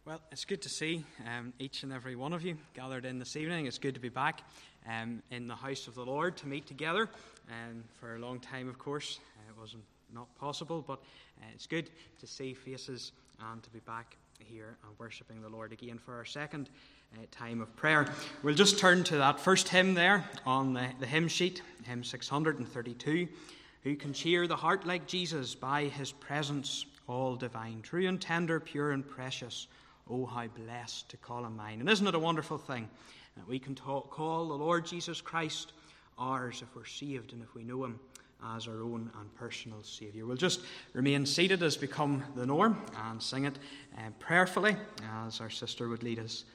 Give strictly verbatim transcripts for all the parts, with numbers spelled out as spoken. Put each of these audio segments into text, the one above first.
Well, it's good to see um, each and every one of you gathered in this evening. It's good to be back um, in the house of the Lord to meet together. Um, for a long time, of course, uh, it wasn't not possible, but uh, it's good to see faces and to be back here and worshipping the Lord again for our second uh, time of prayer. We'll just turn to that first hymn there on the, the hymn sheet, hymn six hundred thirty-two. Who can cheer the heart like Jesus by his presence all divine, true and tender, pure and precious. Oh, how blessed to call him mine. And isn't it a wonderful thing that we can talk, call the Lord Jesus Christ ours if we're saved and if we know him as our own and personal Saviour. We'll just remain seated as become the norm and sing it uh, prayerfully as our sister would lead us.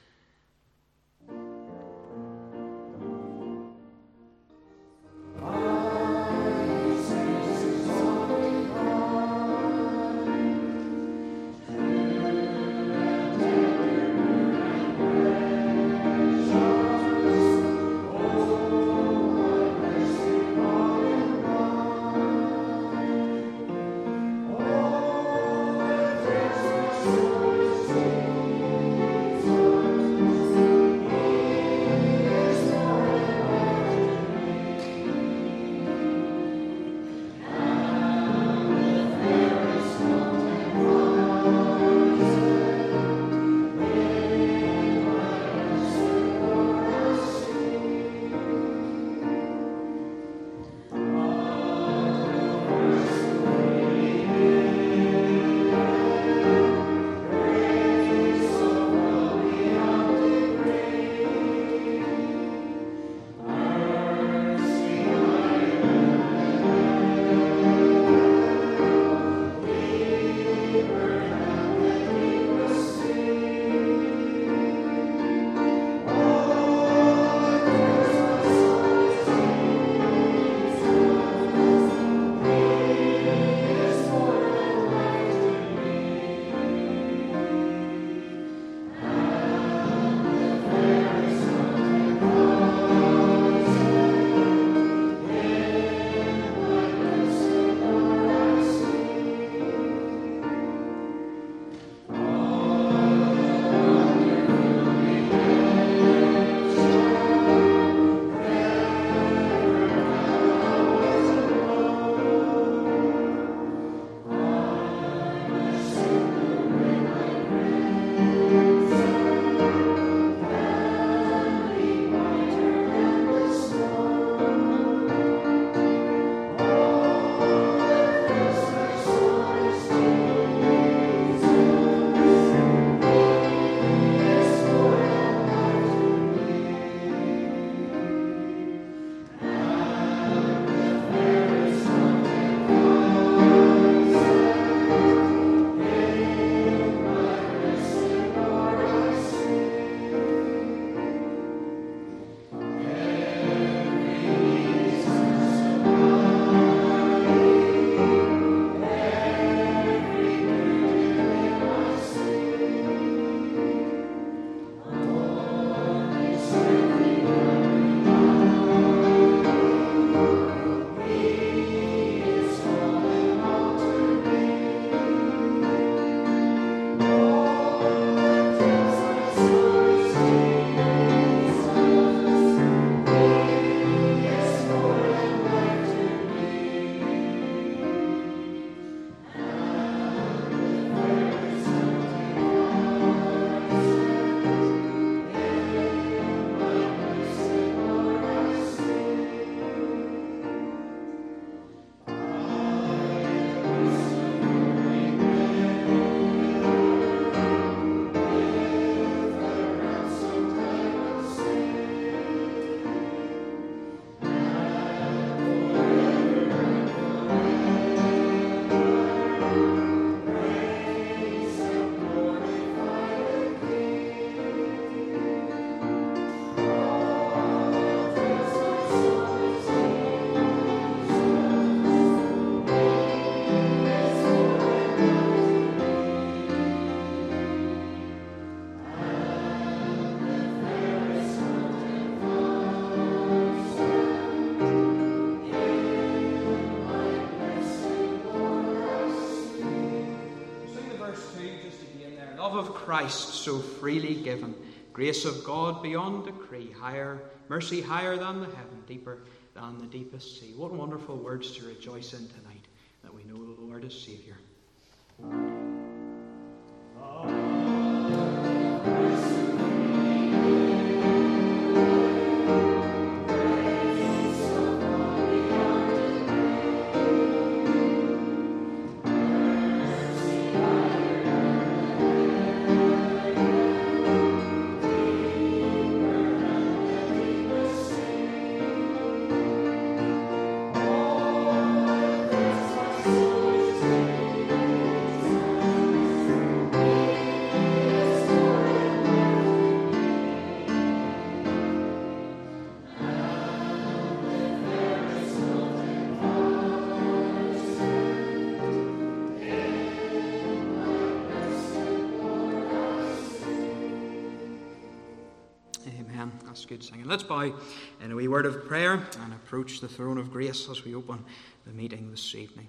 Oh, to be in their love of Christ so freely given. Grace of God beyond decree, higher, mercy higher than the heaven, deeper than the deepest sea. What wonderful words to rejoice in tonight, that we know the Lord is Saviour. That's good singing. Let's bow in a wee word of prayer and approach the throne of grace as we open the meeting this evening.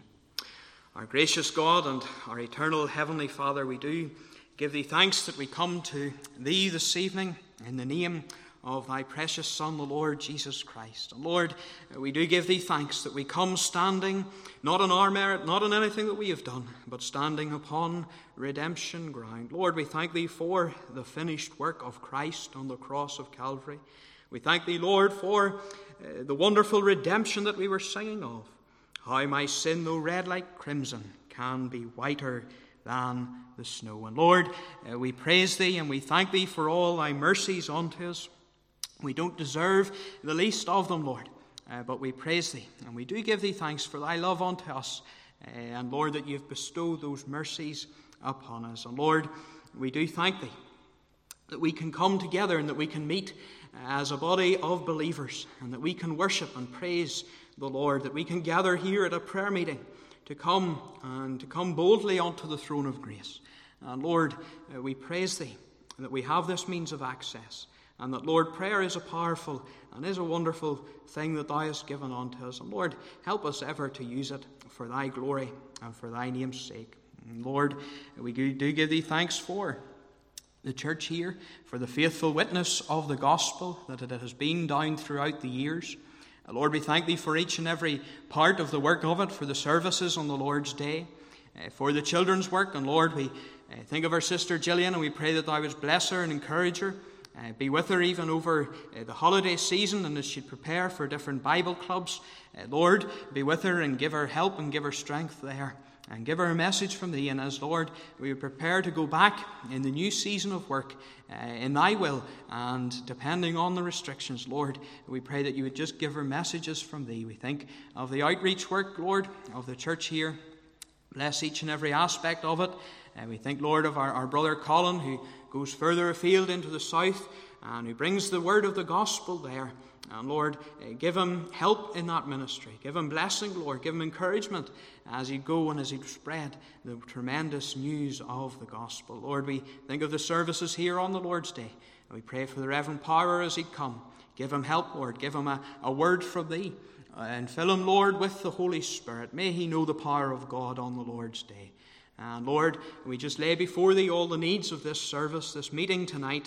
Our gracious God and our eternal Heavenly Father, we do give Thee thanks that we come to Thee this evening in the name of Thy precious Son, the Lord Jesus Christ. And Lord, we do give Thee thanks that we come standing not on our merit, not on anything that we have done, but standing upon redemption ground. Lord, we thank Thee for the finished work of Christ on the cross of Calvary. We thank Thee, Lord, for uh, the wonderful redemption that we were singing of. How my sin, though red like crimson, can be whiter than the snow. And Lord, uh, we praise Thee and we thank Thee for all Thy mercies unto us. We don't deserve the least of them, Lord, uh, but we praise Thee, and we do give Thee thanks for Thy love unto us, uh, and Lord, that You've bestowed those mercies upon us. And Lord, we do thank Thee that we can come together and that we can meet as a body of believers, and that we can worship and praise the Lord, that we can gather here at a prayer meeting to come and to come boldly onto the throne of grace. And Lord, uh, we praise Thee that we have this means of access. And that, Lord, prayer is a powerful and is a wonderful thing that Thou hast given unto us. And Lord, help us ever to use it for Thy glory and for Thy name's sake. And Lord, we do give Thee thanks for the church here, for the faithful witness of the gospel that it has been down throughout the years. And Lord, we thank Thee for each and every part of the work of it, for the services on the Lord's Day, uh, for the children's work. And Lord, we uh, think of our sister Gillian, and we pray that Thou would bless her and encourage her. Uh, be with her even over uh, the holiday season, and as she prepare for different Bible clubs. Uh, Lord, be with her and give her help and give her strength there. And give her a message from Thee. And as, Lord, we prepare to go back in the new season of work uh, in Thy will, and depending on the restrictions, Lord, we pray that You would just give her messages from Thee. We think of the outreach work, Lord, of the church here. Bless each and every aspect of it. And we think, Lord, of our, our brother Colin, who goes further afield into the south and who brings the word of the gospel there. And Lord, uh, give him help in that ministry. Give him blessing, Lord. Give him encouragement as he go and as he spread the tremendous news of the gospel. Lord, we think of the services here on the Lord's Day. And we pray for the Reverend Power as he'd come. Give him help, Lord. Give him a, a word from Thee. Uh, and fill him, Lord, with the Holy Spirit. May he know the power of God on the Lord's Day. And Lord, we just lay before Thee all the needs of this service, this meeting tonight.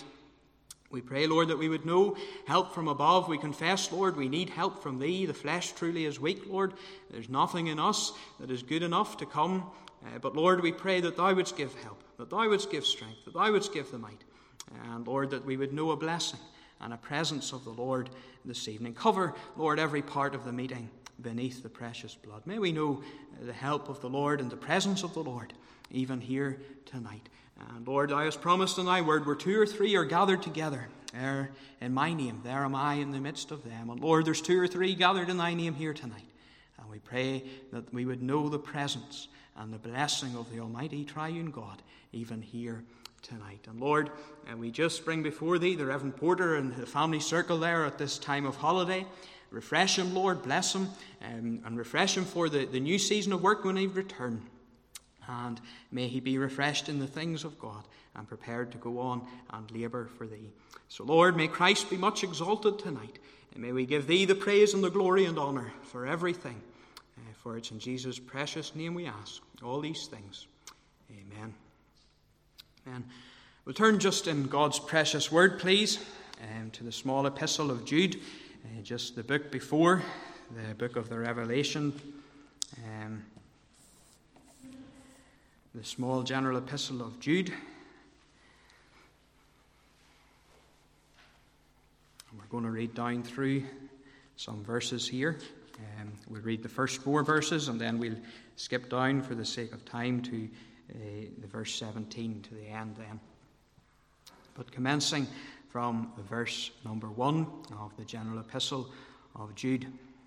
We pray, Lord, that we would know help from above. We confess, Lord, we need help from Thee. The flesh truly is weak, Lord. There's nothing in us that is good enough to come. Uh, but Lord, we pray that Thou wouldst give help, that Thou wouldst give strength, that Thou wouldst give the might. And Lord, that we would know a blessing and a presence of the Lord this evening. Cover, Lord, every part of the meeting beneath the precious blood. May we know the help of the Lord and the presence of the Lord even here tonight. And Lord, Thou hast promised in Thy word, where two or three are gathered together, there in My name, there am I in the midst of them. And Lord, there's two or three gathered in Thy name here tonight. And we pray that we would know the presence and the blessing of the Almighty Triune God even here tonight. And Lord, uh, we just bring before Thee the Reverend Porter and the family circle there at this time of holiday. Refresh him, Lord, bless him, um, and refresh him for the, the new season of work when he return. And may he be refreshed in the things of God and prepared to go on and labour for Thee. So, Lord, may Christ be much exalted tonight, and may we give Thee the praise and the glory and honour for everything. Uh, for it's in Jesus' precious name we ask all these things. Amen And we'll turn just in God's precious word, please, um, to the small epistle of Jude, uh, just the book before, the book of the Revelation, um, the small general epistle of Jude. And we're going to read down through some verses here. Um, we'll read the first four verses and then we'll skip down for the sake of time to uh, the verse seventeen to the end then. But commencing from verse number one of the general epistle of Jude.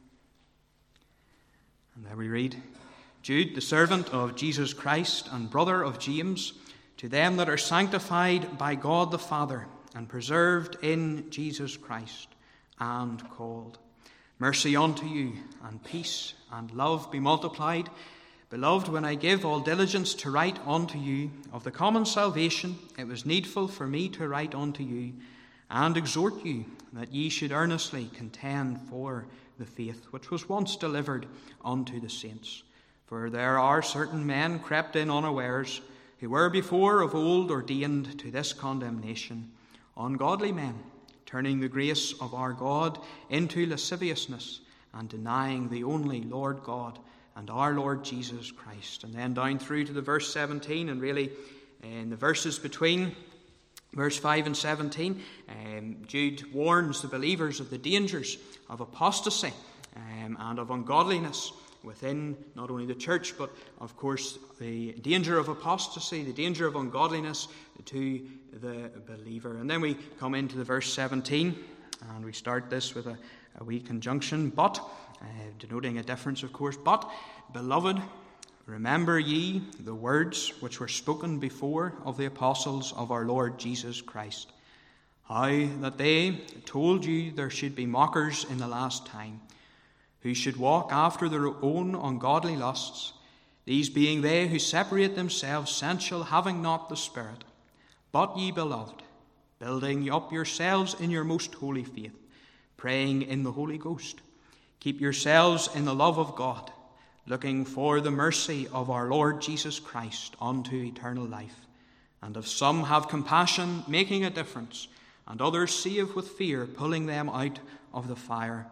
And there we read, Jude, the servant of Jesus Christ and brother of James, to them that are sanctified by God the Father and preserved in Jesus Christ and called. Mercy unto you, and peace and love be multiplied. Beloved, when I give all diligence to write unto you of the common salvation, it was needful for me to write unto you, and exhort you that ye should earnestly contend for the faith which was once delivered unto the saints. For there are certain men crept in unawares, who were before of old ordained to this condemnation, ungodly men, turning the grace of our God into lasciviousness, and denying the only Lord God and our Lord Jesus Christ. And then down through to the verse seventeen, and really in the verses between verse five and seventeen, um, Jude warns the believers of the dangers of apostasy um, and of ungodliness within not only the church, but of course the danger of apostasy, the danger of ungodliness to the believer. And then we come into the verse seventeen, and we start this with a, a wee conjunction, but, uh, denoting a difference, of course. But, beloved, remember ye the words which were spoken before of the apostles of our Lord Jesus Christ, how that they told you there should be mockers in the last time, who should walk after their own ungodly lusts, these being they who separate themselves sensual, having not the Spirit. But ye, beloved, building up yourselves in your most holy faith, praying in the Holy Ghost, keep yourselves in the love of God, looking for the mercy of our Lord Jesus Christ unto eternal life. And if some have compassion, making a difference, and others save with fear, pulling them out of the fire,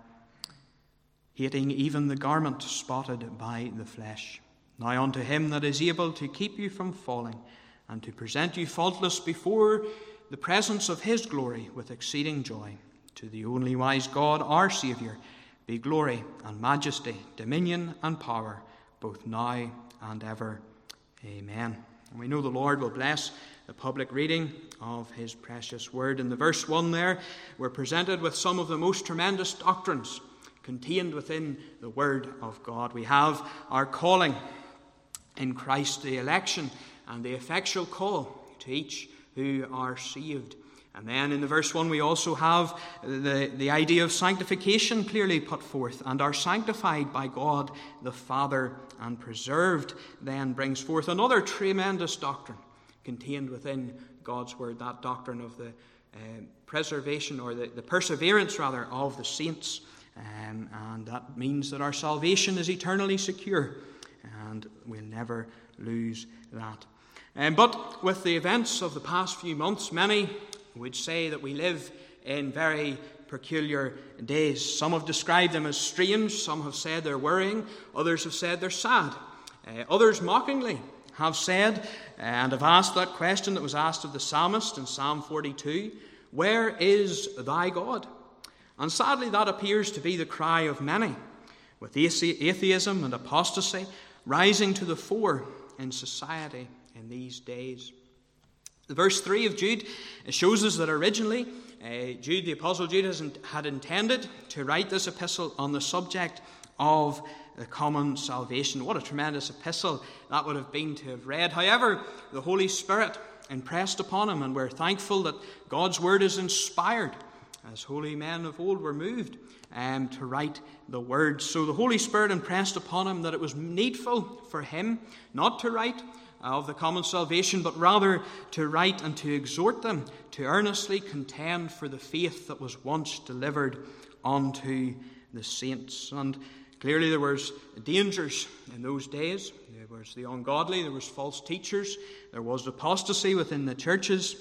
hating even the garment spotted by the flesh. Now unto him that is able to keep you from falling, and to present you faultless before the presence of his glory with exceeding joy, to the only wise God, our Saviour, be glory and majesty, dominion and power, both now and ever. Amen. And we know the Lord will bless the public reading of his precious word. In the verse one there, we're presented with some of the most tremendous doctrines contained within the word of God. We have our calling in Christ, the election and the effectual call to each who are saved. And then in the verse one we also have the, the idea of sanctification clearly put forth, and are sanctified by God the Father and preserved then brings forth another tremendous doctrine contained within God's word, that doctrine of the uh, preservation, or the, the perseverance rather, of the saints. Um, and that means that our salvation is eternally secure, and we'll never lose that. Um, but with the events of the past few months, many would say that we live in very peculiar days. Some have described them as strange, some have said they're worrying, others have said they're sad. Uh, others mockingly have said, uh, and have asked that question that was asked of the psalmist in Psalm forty-two, where is thy God? And sadly that appears to be the cry of many, with atheism and apostasy rising to the fore in society in these days. The verse three of Jude shows us that originally uh, Jude, the Apostle Jude, has, had intended to write this epistle on the subject of the common salvation. What a tremendous epistle that would have been to have read. However, the Holy Spirit impressed upon him, and we're thankful that God's word is inspired, as holy men of old were moved um, to write the words. So the Holy Spirit impressed upon him that it was needful for him not to write of the common salvation, but rather to write and to exhort them to earnestly contend for the faith that was once delivered unto the saints. And Clearly there was dangers in those days. There was the ungodly, there was false teachers, there was apostasy within the churches,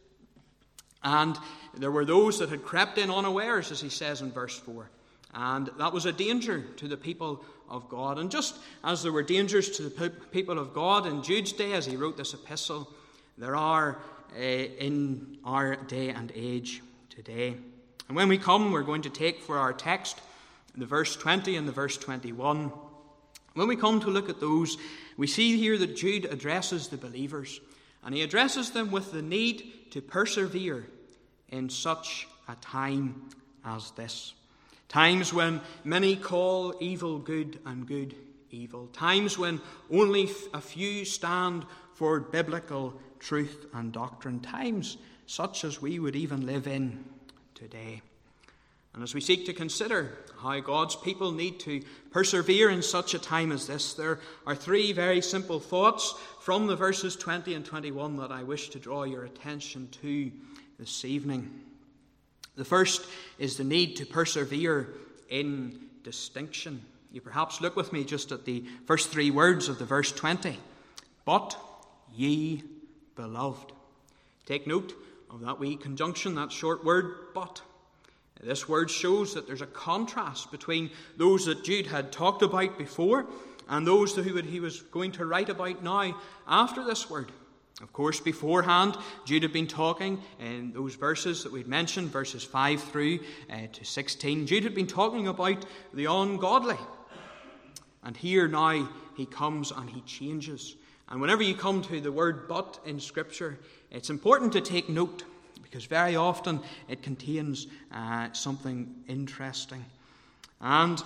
and there were those that had crept in unawares, as he says in verse four. And that was a danger to the people of God. And just as there were dangers to the people of God in Jude's day as he wrote this epistle, there are uh, in our day and age today. And when we come, we're going to take for our text the verse twenty and the verse twenty-one. When we come to look at those, we see here that Jude addresses the believers, and he addresses them with the need to persevere in such a time as this. Times when many call evil good and good evil. Times when only a few stand for biblical truth and doctrine. Times such as we would even live in today. And as we seek to consider how God's people need to persevere in such a time as this, there are three very simple thoughts from the verses twenty and twenty-one that I wish to draw your attention to this evening. The first is the need to persevere in distinction. You perhaps look with me just at the first three words of the verse twenty. But ye beloved. Take note of that wee conjunction, that short word, but. This word shows that there's a contrast between those that Jude had talked about before and those who he was going to write about now after this word. Of course, beforehand, Jude had been talking in those verses that we'd mentioned, verses five through uh, to sixteen. Jude had been talking about the ungodly. And here now he comes and he changes. And whenever you come to the word but in Scripture, it's important to take note, because very often it contains uh, something interesting. And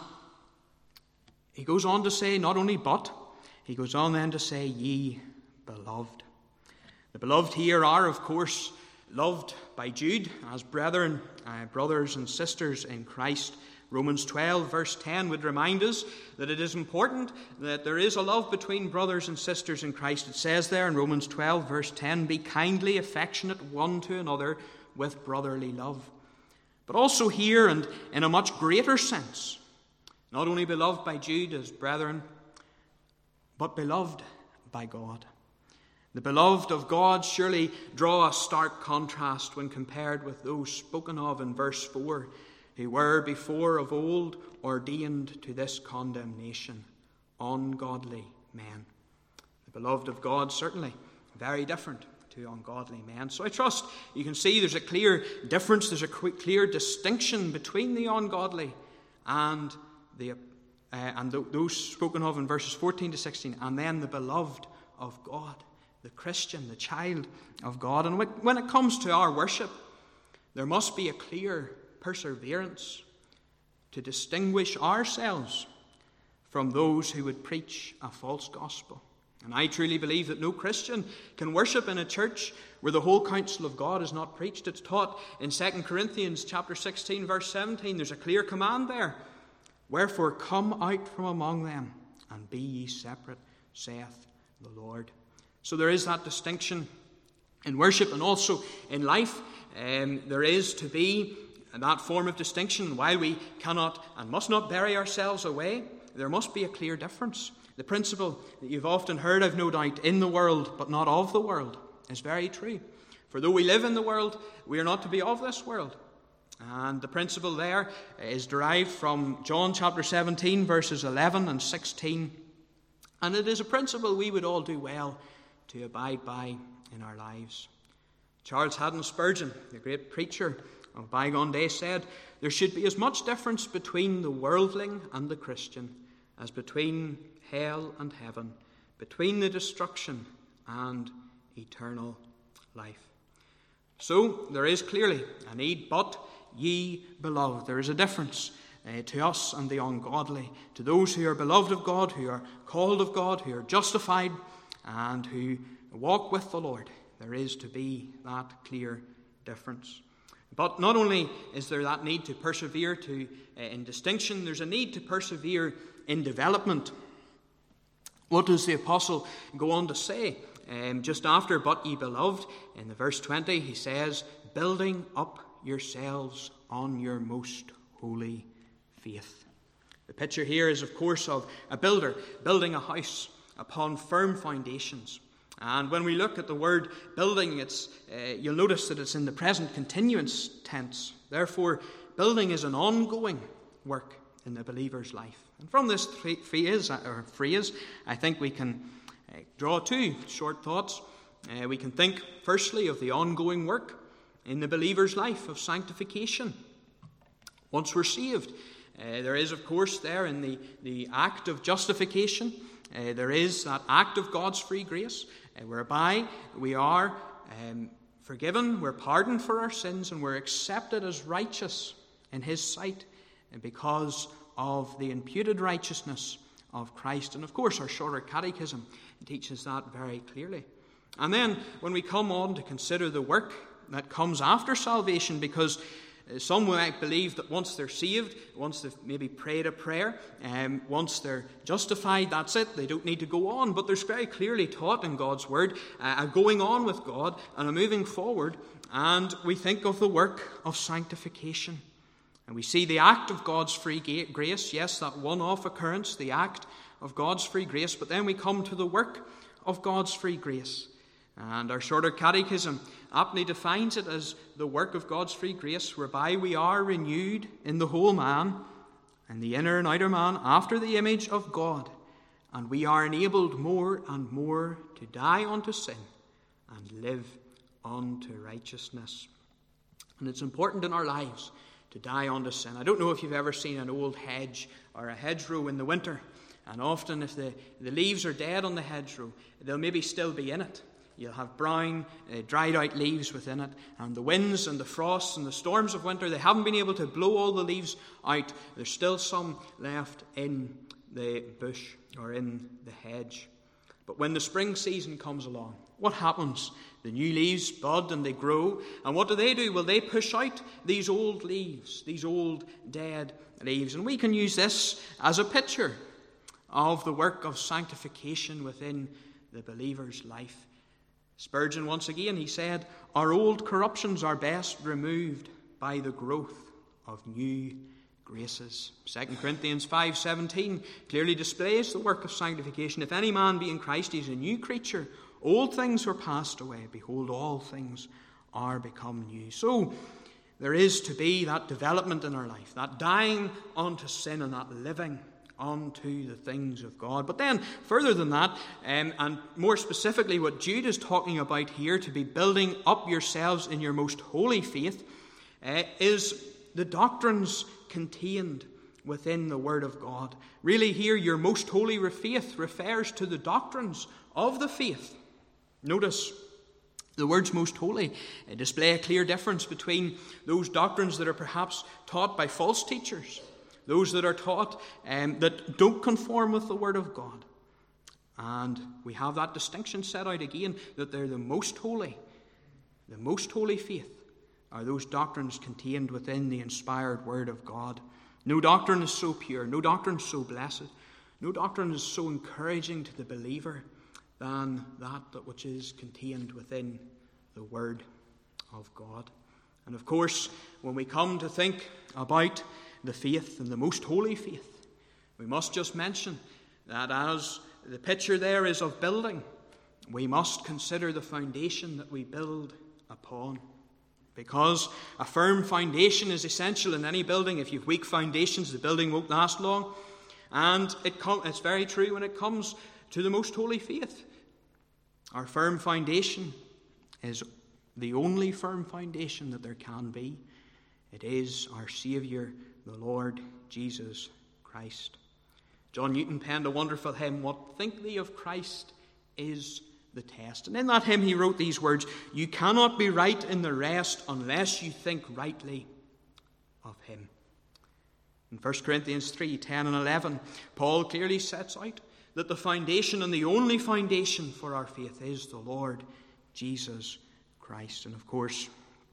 he goes on to say not only but, he goes on then to say ye beloved. The beloved here are, of course, loved by Jude as brethren, uh, brothers and sisters in Christ. Romans twelve verse ten would remind us that it is important that there is a love between brothers and sisters in Christ. It says there in Romans twelve verse ten, be kindly affectionate one to another with brotherly love. But also here, and in a much greater sense, not only beloved by Jude as brethren, but beloved by God. The beloved of God surely draw a stark contrast when compared with those spoken of in verse four, who were before of old ordained to this condemnation, ungodly men. The beloved of God, certainly very different to ungodly men. So I trust you can see there's a clear difference, there's a clear distinction between the ungodly and the uh, and those spoken of in verses fourteen to sixteen, and then the beloved of God, the Christian, the child of God. And when it comes to our worship, there must be a clear perseverance to distinguish ourselves from those who would preach a false gospel. And I truly believe that no Christian can worship in a church where the whole counsel of God is not preached. It's taught in Second Corinthians chapter sixteen, verse seventeen. There's a clear command there. Wherefore come out from among them, and be ye separate, saith the Lord. So there is that distinction in worship, and also in life. Um, there is to be that form of distinction. While we cannot and must not bury ourselves away, there must be a clear difference. The principle that you've often heard, I've no doubt, in the world but not of the world, is very true. For though we live in the world, we are not to be of this world. And the principle there is derived from John chapter seventeen, verses eleven and sixteen. And it is a principle we would all do well to abide by in our lives. Charles Haddon Spurgeon, the great preacher of bygone days, said, there should be as much difference between the worldling and the Christian as between hell and heaven, between the destruction and eternal life. So there is clearly a need, but ye beloved. There is a difference uh, to us and the ungodly, to those who are beloved of God, who are called of God, who are justified, and who walk with the Lord. There is to be that clear difference. But not only is there that need to persevere to uh, in distinction, there's a need to persevere in development. What does the apostle go on to say? Um, just after, but ye beloved, in the verse twenty, he says, building up yourselves on your most holy faith. The picture here is, of course, of a builder building a house upon firm foundations. And when we look at the word building, it's uh, you'll notice that it's in the present continuous tense. Therefore, building is an ongoing work in the believer's life. And from this phrase, or phrase I think we can uh, draw two short thoughts. Uh, we can think, firstly, of the ongoing work in the believer's life of sanctification. Once we're saved, uh, there is, of course, there in the, the act of justification, uh, there is that act of God's free grace, uh, whereby we are um, forgiven, we're pardoned for our sins, and we're accepted as righteous in His sight because of the imputed righteousness of Christ. And, of course, our shorter catechism teaches that very clearly. And then, when we come on to consider the work that comes after salvation, because some might believe that once they're saved, once they've maybe prayed a prayer, um, once they're justified, that's it, they don't need to go on. But there's very clearly taught in God's Word uh, a going on with God and a moving forward. And we think of the work of sanctification. And we see the act of God's free grace, yes, that one-off occurrence, the act of God's free grace. But then we come to the work of God's free grace. And our shorter catechism aptly defines it as the work of God's free grace, whereby we are renewed in the whole man, and the inner and outer man, after the image of God, and we are enabled more and more to die unto sin and live unto righteousness. And it's important in our lives to die unto sin. I don't know if you've ever seen an old hedge or a hedgerow in the winter, and often if the, the leaves are dead on the hedgerow, they'll maybe still be in it. You'll have brown, uh, dried out leaves within it. And the winds and the frosts and the storms of winter, they haven't been able to blow all the leaves out. There's still some left in the bush or in the hedge. But when the spring season comes along, what happens? The new leaves bud and they grow. And what do they do? Well, they push out these old leaves, these old dead leaves. And we can use this as a picture of the work of sanctification within the believer's life. Spurgeon, once again, he said, "Our old corruptions are best removed by the growth of new graces." Second Corinthians five seventeen clearly displays the work of sanctification. "If any man be in Christ, he is a new creature. Old things were passed away. Behold, all things are become new." So there is to be that development in our life, that dying unto sin and that living unto the things of God. But then, further than that, um, and more specifically what Jude is talking about here, to be building up yourselves in your most holy faith, uh, is the doctrines contained within the Word of God. Really here, your most holy faith refers to the doctrines of the faith. Notice, the words most holy uh, display a clear difference between those doctrines that are perhaps taught by false teachers, those that are taught um, that don't conform with the Word of God. And we have that distinction set out again, that they're the most holy. The most holy faith are those doctrines contained within the inspired Word of God. No doctrine is so pure, no doctrine is so blessed, no doctrine is so encouraging to the believer than that which is contained within the Word of God. And of course, when we come to think about the faith and the most holy faith, we must just mention that as the picture there is of building, we must consider the foundation that we build upon. Because a firm foundation is essential in any building. If you've weak foundations, the building won't last long. And it com- it's very true when it comes to the most holy faith. Our firm foundation is the only firm foundation that there can be. It is our Saviour, the Lord Jesus Christ. John Newton penned a wonderful hymn, "What think thee of Christ is the test." And in that hymn he wrote these words, "You cannot be right in the rest unless you think rightly of him." In First Corinthians three, ten and eleven, Paul clearly sets out that the foundation and the only foundation for our faith is the Lord Jesus Christ. And of course,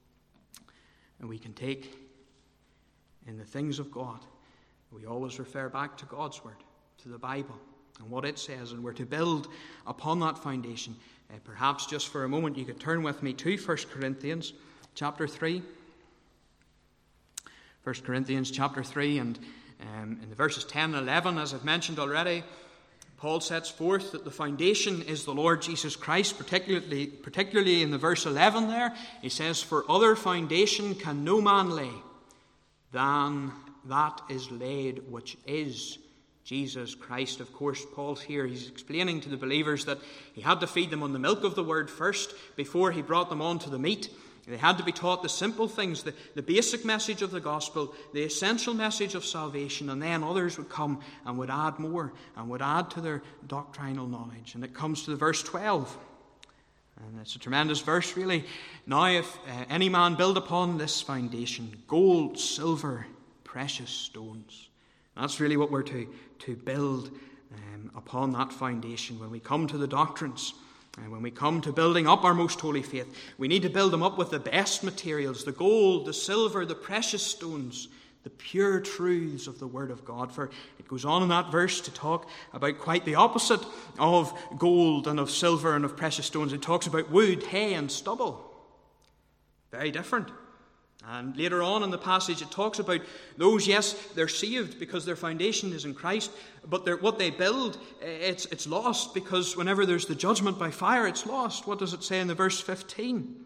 and we can take in the things of God, we always refer back to God's Word, to the Bible, and what it says, and we're to build upon that foundation. Uh, perhaps just for a moment you could turn with me to First Corinthians chapter three. First Corinthians chapter three, and Um, in the verses ten and eleven, as I've mentioned already, Paul sets forth that the foundation is the Lord Jesus Christ, particularly, particularly in the verse eleven there. He says, "For other foundation can no man lay than that is laid, which is Jesus Christ." Of course, Paul's here, he's explaining to the believers that he had to feed them on the milk of the word first before he brought them on to the meat. They had to be taught the simple things, the, the basic message of the gospel, the essential message of salvation, and then others would come and would add more and would add to their doctrinal knowledge. And it comes to the verse twelve. And it's a tremendous verse, really. "Now, if uh, any man build upon this foundation, gold, silver, precious stones." That's really what we're to, to build um, upon that foundation when we come to the doctrines. And when we come to building up our most holy faith, we need to build them up with the best materials, the gold, the silver, the precious stones, the pure truths of the Word of God. For it goes on in that verse to talk about quite the opposite of gold and of silver and of precious stones. It talks about wood, hay, and stubble. Very different. And later on in the passage it talks about those, yes, they're saved because their foundation is in Christ, but what they build, it's, it's lost because whenever there's the judgment by fire, it's lost. What does it say in the verse fifteen?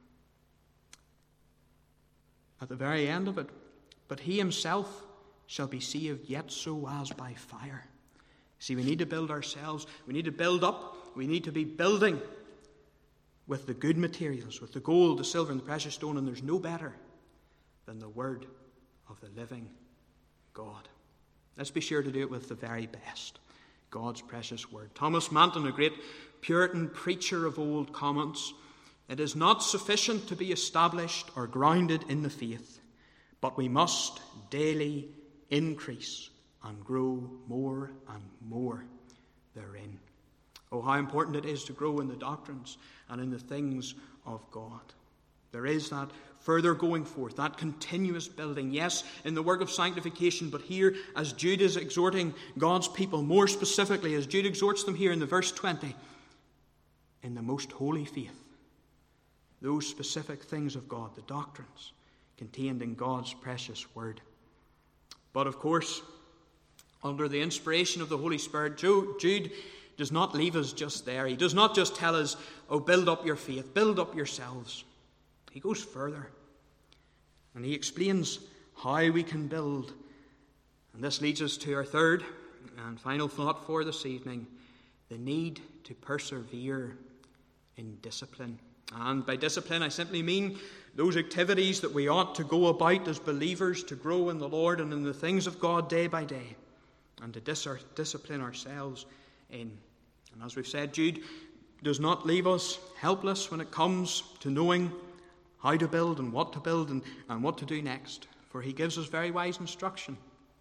At the very end of it, "But he himself shall be saved, yet so as by fire." See, we need to build ourselves. We need to build up. We need to be building with the good materials, with the gold, the silver, and the precious stone, and there's no better than the word of the living God. Let's be sure to do it with the very best, God's precious word. Thomas Manton, a great Puritan preacher of old, comments, "It is not sufficient to be established or grounded in the faith, but we must daily increase and grow more and more therein." Oh, how important it is to grow in the doctrines and in the things of God. There is that further going forth, that continuous building, yes, in the work of sanctification, but here, as Jude is exhorting God's people, more specifically, as Jude exhorts them here in the verse twenty, in the most holy faith, those specific things of God, the doctrines contained in God's precious word. But of course, under the inspiration of the Holy Spirit, Jude does not leave us just there. He does not just tell us, "Oh, build up your faith, build up yourselves." He goes further, and he explains how we can build. And this leads us to our third and final thought for this evening, the need to persevere in discipline. And by discipline, I simply mean those activities that we ought to go about as believers to grow in the Lord and in the things of God day by day, and to dis- discipline ourselves in. And as we've said, Jude does not leave us helpless when it comes to knowing how to build and what to build and, and what to do next, for he gives us very wise instruction.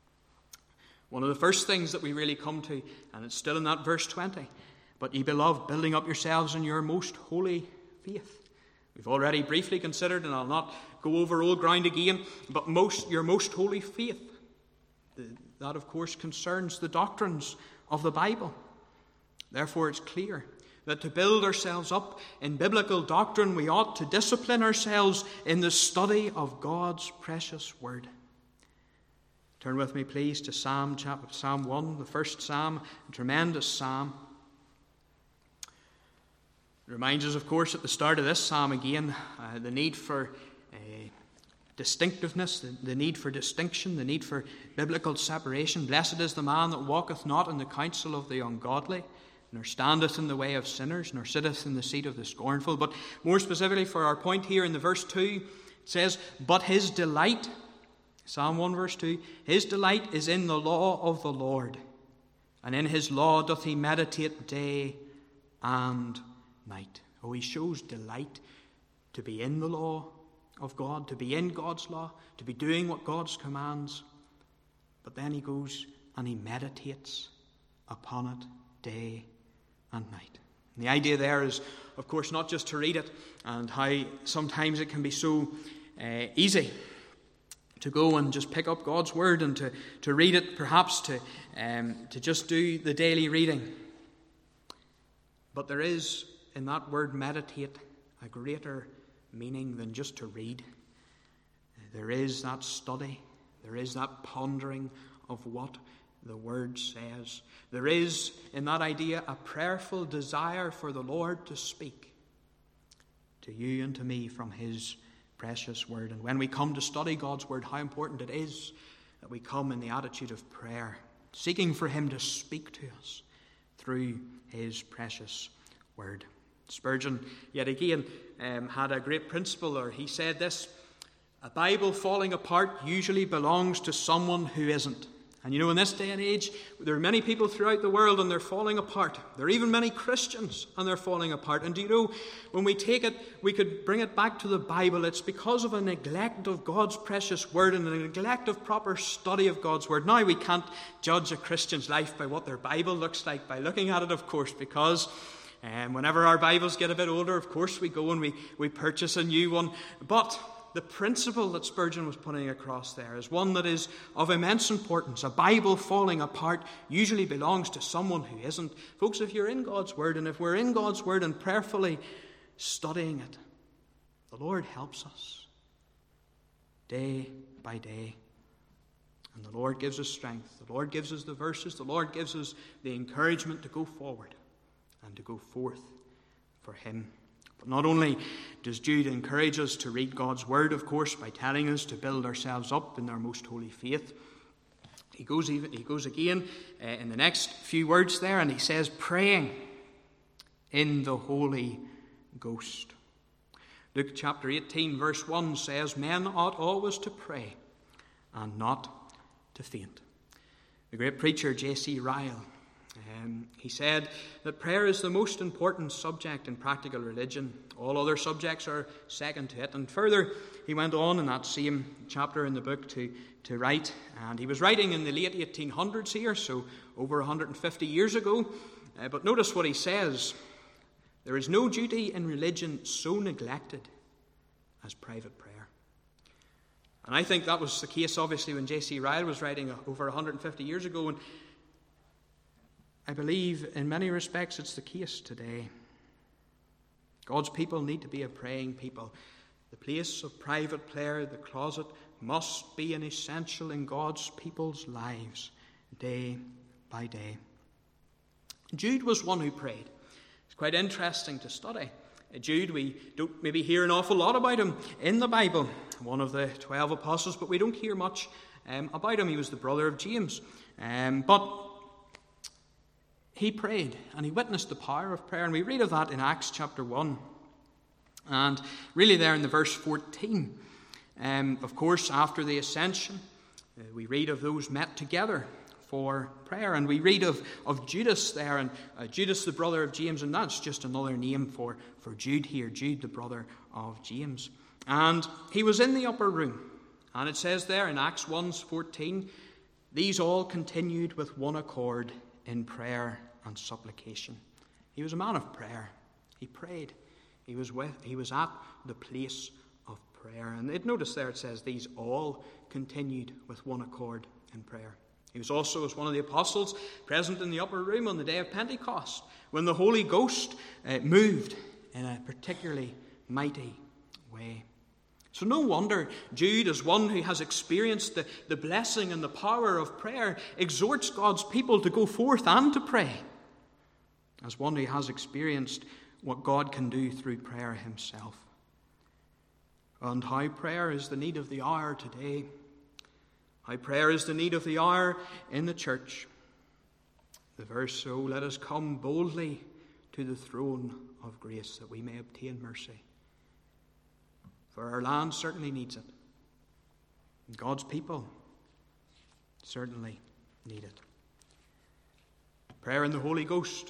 One of the first things that we really come to, and it's still in that verse twenty, "But ye beloved, building up yourselves in your most holy faith." We've already briefly considered, and I'll not go over old ground again, but most your most holy faith. That, of course, concerns the doctrines of the Bible. Therefore, it's clear that to build ourselves up in biblical doctrine, we ought to discipline ourselves in the study of God's precious word. Turn with me, please, to Psalm chapter Psalm one, the first psalm, a tremendous psalm. It reminds us, of course, at the start of this psalm again, uh, the need for uh, distinctiveness, the, the need for distinction, the need for biblical separation. "Blessed is the man that walketh not in the counsel of the ungodly, nor standeth in the way of sinners, nor sitteth in the seat of the scornful." But more specifically for our point here in the verse two, it says, "But his delight," Psalm one verse two, "his delight is in the law of the Lord, and in his law doth he meditate day and night." Oh, he shows delight to be in the law of God, to be in God's law, to be doing what God commands. But then he goes and he meditates upon it day and night. And the idea there is, of course, not just to read it, and how sometimes it can be so uh, easy to go and just pick up God's word and to, to read it, perhaps to um, to just do the daily reading. But there is, in that word meditate, a greater meaning than just to read. There is that study, there is that pondering of what the Word says. There is, in that idea, a prayerful desire for the Lord to speak to you and to me from His precious Word. And when we come to study God's Word, how important it is that we come in the attitude of prayer, seeking for Him to speak to us through His precious Word. Spurgeon, yet again, um, had a great principle, or he said this: a Bible falling apart usually belongs to someone who isn't. And you know, in this day and age, there are many people throughout the world and they're falling apart. There are even many Christians and they're falling apart. And do you know, when we take it, we could bring it back to the Bible. It's because of a neglect of God's precious Word and a neglect of proper study of God's Word. Now, we can't judge a Christian's life by what their Bible looks like, by looking at it, of course, because um, whenever our Bibles get a bit older, of course, we go and we, we purchase a new one. But the principle that Spurgeon was putting across there is one that is of immense importance. A Bible falling apart usually belongs to someone who isn't. Folks, if you're in God's Word, and if we're in God's Word and prayerfully studying it, the Lord helps us day by day. And the Lord gives us strength. The Lord gives us the verses. The Lord gives us the encouragement to go forward and to go forth for Him. But not only does Jude encourage us to read God's Word, of course, by telling us to build ourselves up in our most holy faith, he goes even he goes again uh, in the next few words there, and he says, praying in the Holy Ghost. Luke chapter eighteen, verse one says, men ought always to pray and not to faint. The great preacher J C Ryle, Um, he said that prayer is the most important subject in practical religion. All other subjects are second to it. And further, he went on in that same chapter in the book to, to write. And he was writing in the late eighteen hundreds here, so over one hundred fifty years ago. Uh, but notice what he says. There is no duty in religion so neglected as private prayer. And I think that was the case, obviously, when J C Ryle was writing over one hundred fifty years ago. And I believe in many respects it's the case today. God's people need to be a praying people. The place of private prayer, the closet, must be an essential in God's people's lives day by day. Jude was one who prayed. It's quite interesting to study. Jude, we don't maybe hear an awful lot about him in the Bible, one of the twelve apostles, but we don't hear much um, about him. He was the brother of James. Um, but he prayed, and he witnessed the power of prayer. And we read of that in Acts chapter one. And really there in the verse fourteen, um, of course, after the ascension, uh, we read of those met together for prayer. And we read of, of Judas there, and uh, Judas the brother of James, and that's just another name for, for Jude here, Jude the brother of James. And he was in the upper room. And it says there in Acts one fourteen, these all continued with one accord in prayer and supplication. He was a man of prayer. He prayed. He was with. He was at the place of prayer. And it, notice there it says, these all continued with one accord in prayer. He was also, as one of the apostles, present in the upper room on the day of Pentecost, when the Holy Ghost uh, moved in a particularly mighty way. So no wonder Jude, as one who has experienced the, the blessing and the power of prayer, exhorts God's people to go forth and to pray, as one who has experienced what God can do through prayer himself. And how prayer is the need of the hour today. How prayer is the need of the hour in the church. The verse, so let us come boldly to the throne of grace that we may obtain mercy. For our land certainly needs it. And God's people certainly need it. Prayer in the Holy Ghost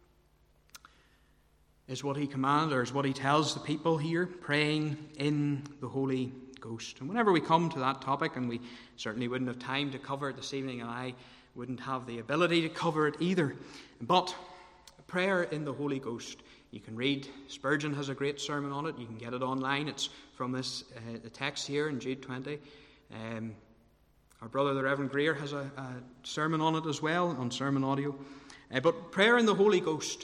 is what he commands, or is what he tells the people here, praying in the Holy Ghost. And whenever we come to that topic, and we certainly wouldn't have time to cover it this evening, and I wouldn't have the ability to cover it either, but prayer in the Holy Ghost. You can read, Spurgeon has a great sermon on it. You can get it online. It's from this uh, the text here in Jude twenty. Um, our brother, the Reverend Greer, has a, a sermon on it as well, on sermon audio. Uh, but prayer in the Holy Ghost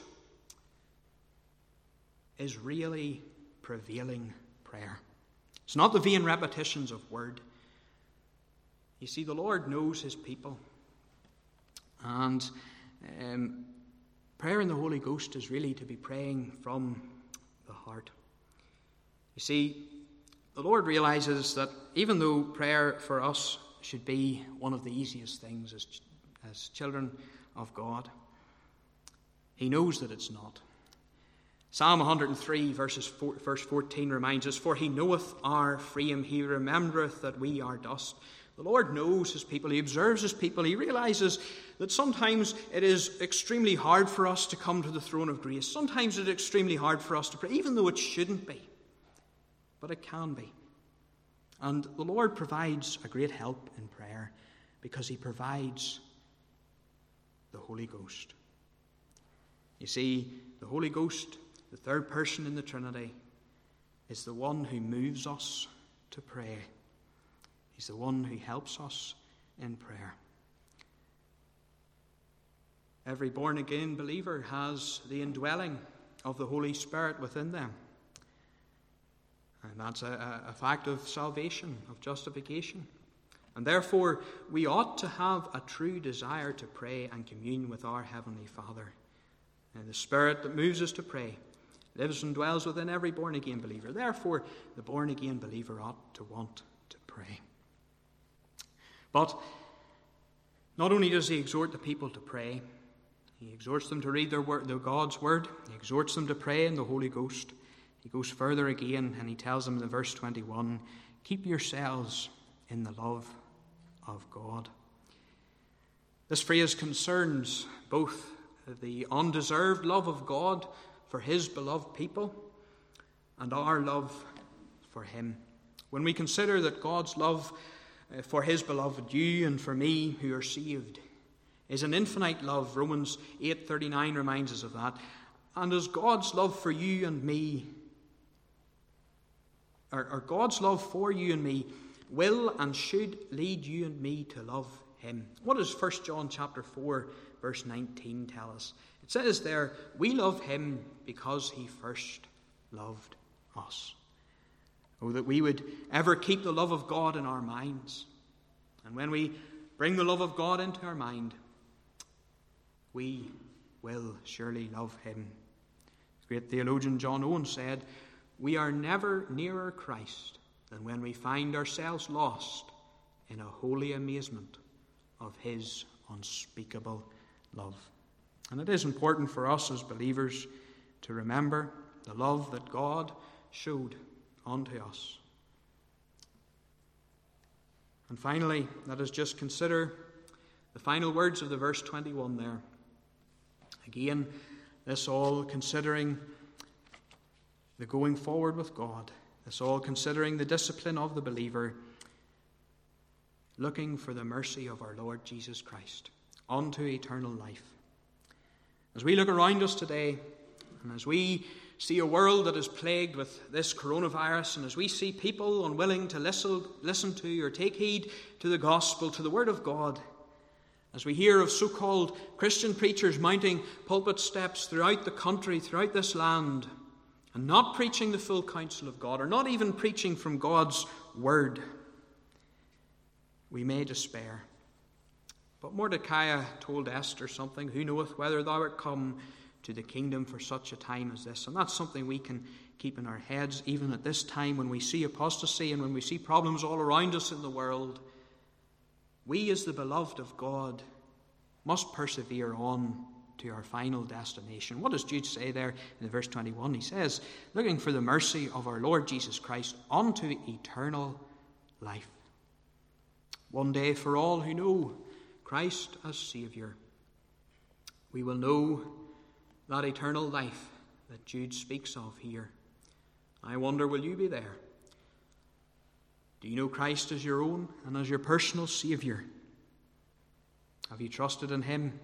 is really prevailing prayer. It's not the vain repetitions of word. You see, the Lord knows his people. And um, prayer in the Holy Ghost is really to be praying from the heart. You see, the Lord realizes that even though prayer for us should be one of the easiest things as, as children of God, he knows that it's not. Psalm one hundred three, verses four, verse fourteen reminds us, "For he knoweth our frame, he remembereth that we are dust." The Lord knows his people, he observes his people, he realizes that sometimes it is extremely hard for us to come to the throne of grace. Sometimes it is extremely hard for us to pray, even though it shouldn't be. But it can be. And the Lord provides a great help in prayer because he provides the Holy Ghost. You see, the Holy Ghost, the third person in the Trinity, is the one who moves us to pray. He's the one who helps us in prayer. Every born-again believer has the indwelling of the Holy Spirit within them. And that's a, a fact of salvation, of justification. And therefore, we ought to have a true desire to pray and commune with our Heavenly Father. And the Spirit that moves us to pray lives and dwells within every born-again believer. Therefore, the born-again believer ought to want to pray. But not only does he exhort the people to pray, he exhorts them to read their, word, their God's word. He exhorts them to pray in the Holy Ghost. He goes further again and he tells them in verse twenty-one, "Keep yourselves in the love of God." This phrase concerns both the undeserved love of God for his beloved people and our love for him. When we consider that God's love for his beloved, you and for me who are saved, is an infinite love, Romans eight thirty-nine reminds us of that. And as God's love for you and me, or, or God's love for you and me, will and should lead you and me to love him. What does First John chapter four, verse nineteen tell us? It says there, "We love him because he first loved us." Oh, that we would ever keep the love of God in our minds. And when we bring the love of God into our mind, we will surely love him. The great theologian John Owen said, "We are never nearer Christ than when we find ourselves lost in a holy amazement of his unspeakable love." And it is important for us as believers to remember the love that God showed unto us. And finally, let us just consider the final words of the verse twenty-one there. Again, this all considering the going forward with God, this all considering the discipline of the believer, looking for the mercy of our Lord Jesus Christ unto eternal life. As we look around us today, and as we see a world that is plagued with this coronavirus, and as we see people unwilling to listen, listen to or take heed to the gospel, to the word of God, as we hear of so-called Christian preachers mounting pulpit steps throughout the country, throughout this land, and not preaching the full counsel of God, or not even preaching from God's word, we may despair. But Mordecai told Esther something, "Who knoweth whether thou art come to the kingdom for such a time as this?" And that's something we can keep in our heads even at this time when we see apostasy and when we see problems all around us in the world. We, as the beloved of God, must persevere on to our final destination. What does Jude say there in verse twenty-one? He says, "Looking for the mercy of our Lord Jesus Christ unto eternal life." One day, for all who know Christ as Saviour, we will know that eternal life that Jude speaks of here. I wonder, will you be there? Do you know Christ as your own and as your personal Saviour? Have you trusted in him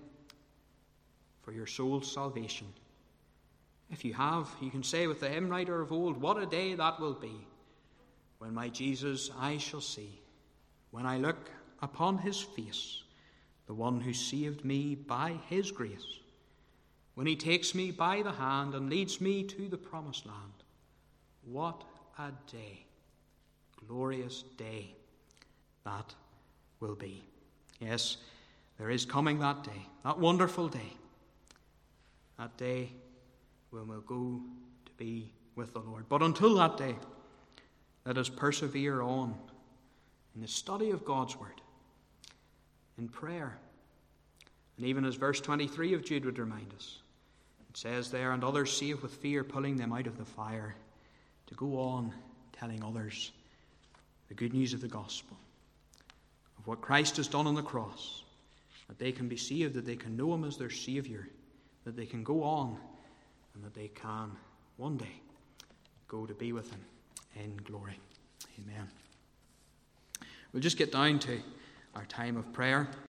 for your soul's salvation? If you have, you can say with the hymn writer of old, "What a day that will be, when my Jesus I shall see, when I look upon his face, the one who saved me by his grace, when he takes me by the hand and leads me to the promised land." What a day, glorious day that will be. Yes, there is coming that day, that wonderful day. That day when we'll go to be with the Lord. But until that day, let us persevere on in the study of God's word, in prayer. And even as verse twenty-three of Jude would remind us, it says there, and others save with fear, pulling them out of the fire, to go on telling others the good news of the gospel, of what Christ has done on the cross, that they can be saved, that they can know him as their Saviour, that they can go on, and that they can one day go to be with him in glory. Amen. We'll just get down to our time of prayer.